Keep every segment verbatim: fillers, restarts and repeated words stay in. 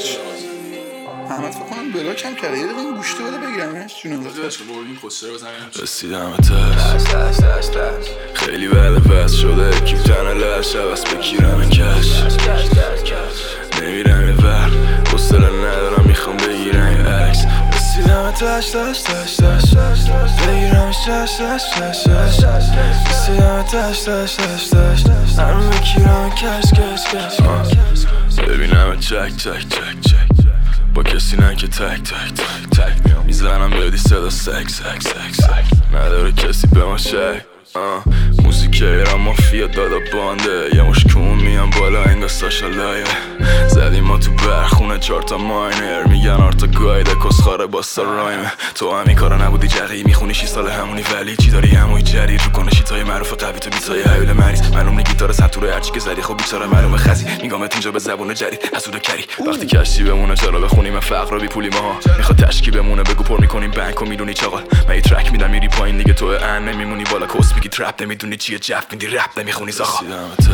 کش. احمد فکر کنم بلاک هم کرده. یه دقیقه این گوشته بده بگیرمش جونم داداش بردیم خسرو بزنیم. رسیدم تش خیلی بعد بس شده کیف تنه لش عوض بگیرم کش. نمیرم یه ور حوصله ندارم میخوام بگیرم یه عکس. رسیدم تش تش تش تش بگیرمش تش تش تش تش رسیدم تش تش تش تش هم بگیرم کش کش کش. ببینم چک چک چک چک با کسی نه که تک تک تک تک میزنم بدی صدا سک سک سک سک نداره کسی به ما شک. موزیک ایران مافیا دادا بانده یه مش کون میان بالا انگا ساشا لایه زدیم ما تو برخونه چارتا ماینر میگن آرتا گایده کسخاره باستا رایمه. تو همی کارا نبودی جقیی میخونی شی سال همونی ولی چی داری هموی جریر رو کنه شیتای معروف قوی تو بیتای حیول مریض معلوم نی گیتار سنتوره هرچی که زدی خب بیچاره معلومه خزی میگامت اینجا به زبون جدید حسود کری وقتی کشتی بمونه چرا بخونیم فقر رو بی پولی ماها میخواد تشکی بمونه بگو پر میکنیم بانک و میدونی چاقال من یه ترک میدم میری پایین دیگه تو ان نمیمونی بالا کس میگی ترپ نمیدونی چیه جف میدی رپ نمیخونی زاخا.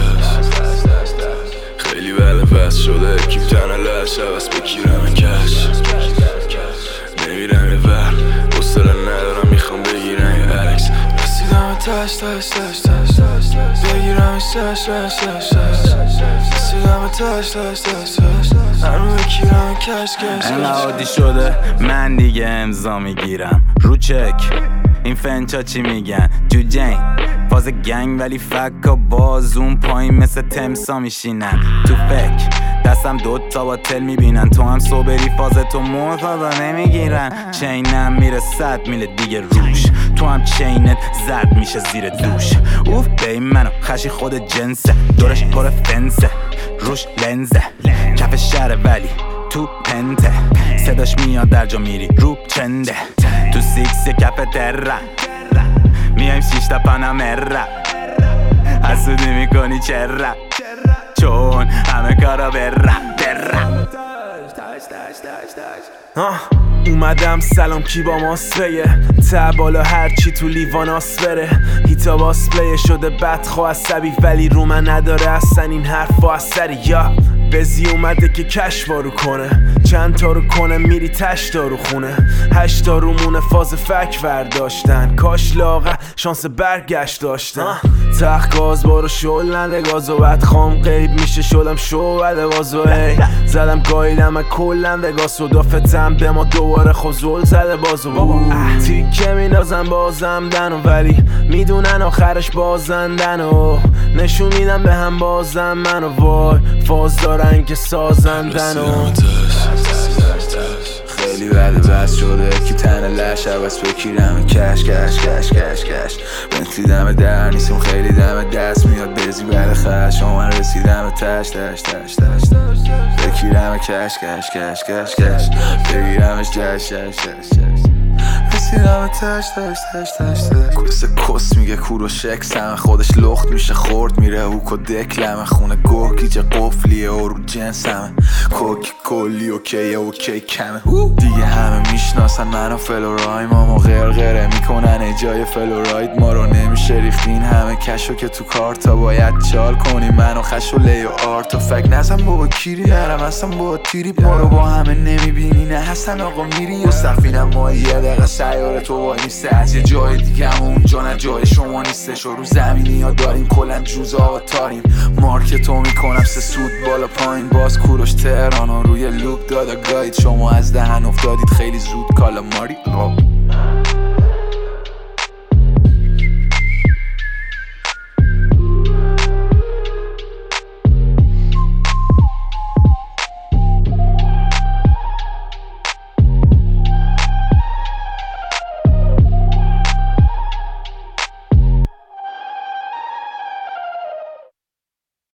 خیلی بله بس شده کیف تنه لش عوض بگیرم کش. نمیرم یه ور حوصله ندارم میخوام بگیرم یه عکس. رسیدم تش تش تش تش بگیرمش تش تش تش تش رسیدم تش تش تش تش هم بگیرم کش کش. انقدر عادی شده من دیگه امضا میگیرم رو چک. این فنچا چی میگن جو جین فاز گنگ ولی فکا باز اون پایین مثل تمسا میشینن تو فکر دستم دوتا با تل میبینن تو هم صبری فاز تو مرتضا نمیگیرن. چینم میره صد میله دیگه روش تو هم چینت زد میشه زیر دوش. اوف بی منو خشی خود جنسه دورش پر فنسه روش لنزه کف شهره ولی تو پنته صداش میاد در جا میری رو چنده تو سیکس کف تره میایم شیشتا پانامره حسودی میکنی چرا چون همه کارا بره بره. اومدم سلام کی با ماسفیه تا بالا هرچی تو لیوان آسفره هیتا باسپلیه شده بدخوا عصبی ولی رو من نداره اصلا این حرف و اثری یا بزی اومده که کش وارو کنه چند تا رو کنه میری تش دارو خونه هشتا رو مونه فاز فک ورداشتن کاش لاغه شانس برگشت داشتن تخت گاز بارو شل نده گازو بد خام قیب میشه شدم شو بده بازو هی زدم گایدم و کلم وگاس و دافتم به ما دوباره خوزول زده بازو تیکه میندازم بازم دنو ولی میدونن آخرش بازندن و نشون میدم به هم بازم منو وای فاز دارن که سازندن و خیلی بعد بس شده که تنه لش عوض بگیرم کش کش کش کش کش بنتلی دم در نیستم خیلی دم دست میاد بزی بعد خش من رسیدم تش تش تش تش بگیرم کش کش کش کش کش بگیرمش جش جش جش رسیدم تش تش تش تش کس کس میگه کور و شکس همه خودش لخت میشه خورد میره هوک و دکلمه خونه گوه گیجه قفلیه و رو جنس همه کوک کلی اوکیه اوکی کمه دیگه همه میشناسن منو فلورایم ما غرغره میکنن ایجای فلوراید ما رو نمیشه ریختین همه کشو که تو کارتا باید چال کنیم منو خش و لی و آرت و فک نزم بابا کیری نرم هستم با تیری ما رو با همه نمیبینی نه هستن آقا میری و سفینم ما یه دقیقه سیاره تو وای نیسته از یه جای دیگه هم اونجا نه جای شما نیستش و رو زمینی ها داریم کلن جوزا و تاریم مارکتو میکنم سه سود بالا پایین باز کوروش تهران و روی لوب دادا گاید شما از دهن افتادید خیلی زود کالا ماری